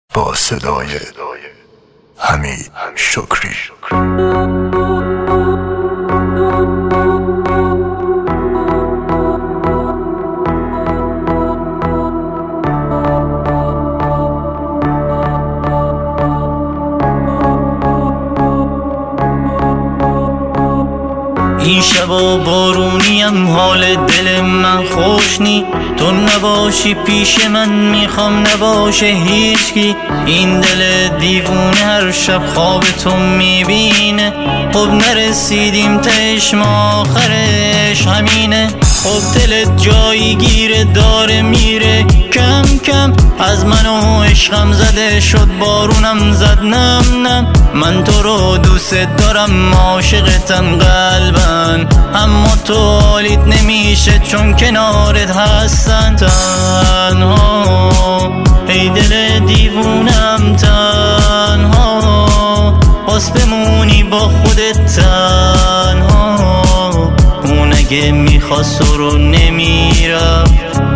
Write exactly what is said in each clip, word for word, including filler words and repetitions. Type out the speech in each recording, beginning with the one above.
با صدای حمید شکری. این شبا بارونیم حال دل من خوش نی، تو نباشی پیش من میخوام نباشه هیچکی. این دل دیوونه هر شب خواب تو میبینه، خب نرسیدیم تهش ما آخرش همینه. خب دلت جایی گیره داره میره کم کم، از من و عشقم زده شد بارونم زد نم نم. من تو رو دوست دارم عاشقتم قلبن، اما تو حالیت نمیشه چون کنارت هستن. تنها ای دل دیوونم تنها، باز بمونی با خودت تنها. اون اگه میخواست رو نمیرم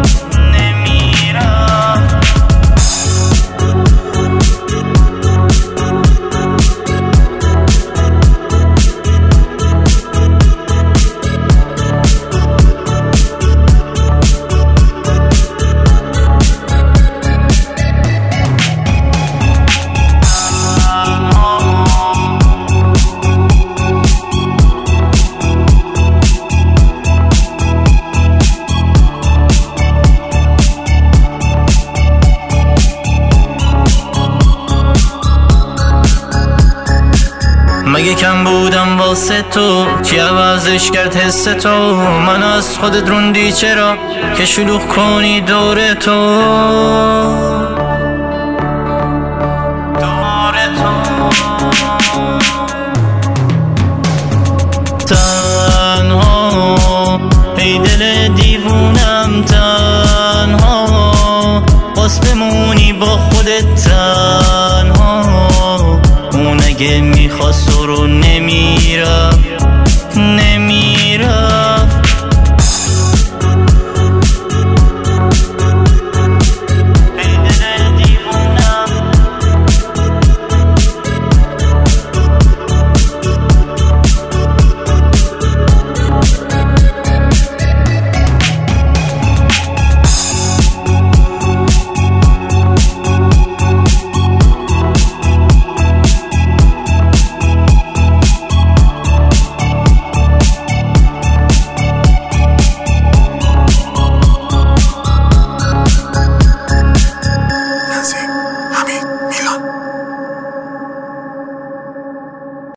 مگه کم بودم واسه تو؟ چی عوضش کرد حس تو؟ من از خودت روندی چرا که شلوغ کنی دور تو دور تو. تنها ای دل دیوونم تنها، باز بمونی با خودت تنها. اون اگه میخواست رو